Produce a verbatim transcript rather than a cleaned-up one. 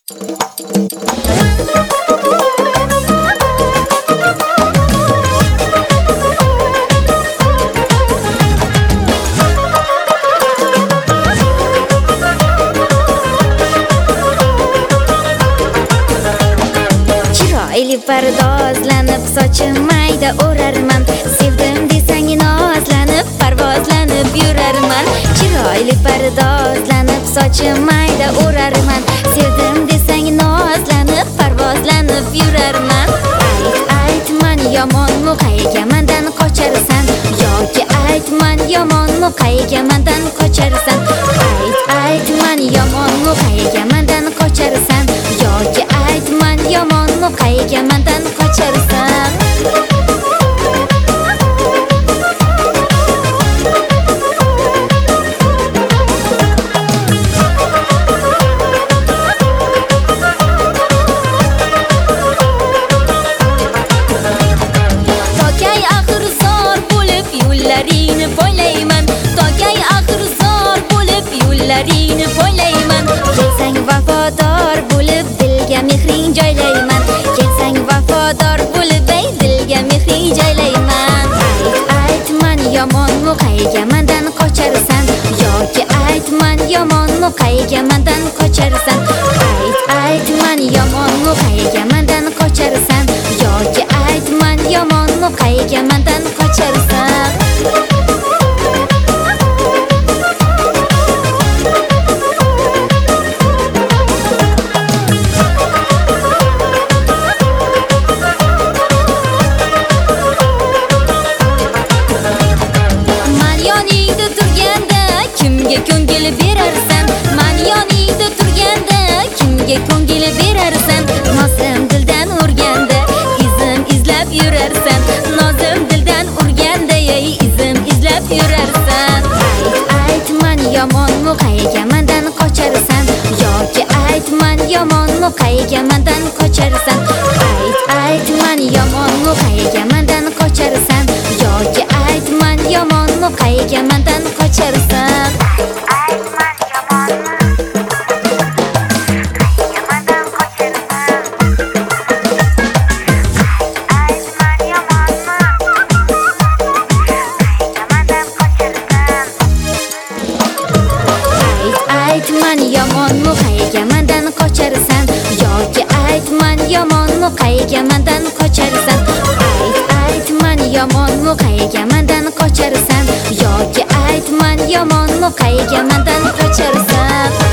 Chiroyli pardozlanib sochim mayda o'rarman, sevdim desang nozlanib parvozlanib yurarman. Chiroyli pardozlanib sochim mayda o'rarman, sevdim desang nozlanib parvozlanib yurarman. Ayt aytman yomonmi qayga mendan qocharsan, yoki aytman yomonmi qayga mendan qocharsan. Ayt aytman yomonmi qayga mendan qocharsan, yoki aytman yomonmi qayga mendan qocharsan. Tokay axir zor bo'lib yo'llaringni poylayman, tokay axir zor bo'lib yo'llaringni poylayman. Kelsang vafodor bo'lib dilga mehring joylayman, kelsang vafodor bo'lib ey dilga mehring joylayman. Ayt aytman yomonmi qayga mendan qocharsan, yoki aytman yomonmi qayga mendan qocharsan. Ayt aytman yomonmi qayga mendan qocharsan, yoki aytman yomonmi qayga mendan qocharsan. Man yoningda turganda kimga ko'ngil berarsan, man yoningda turganda kimga ko'ngil berarsan. Nozim dildan urganda izim izlab yurarsan, nozim dildan urganda ey izim izlab yurarsan. Ayt aytman yomonmi qayga mendan qocharsan, yoki aytman yomonmi qayga mendan qocharsan. Ayt aytman yomonmi qayga mendan qocharsan, yoki aytman yomonmi qayga mendan qocharsan. Aytman yomonmi qayga mendan qocharsan, yoki aytman yomonmi qayga mendan qocharsan. Ayt aytman yomonmi qayga mendan qocharsan, yoki aytman yomonmi qayga mendan qocharsan.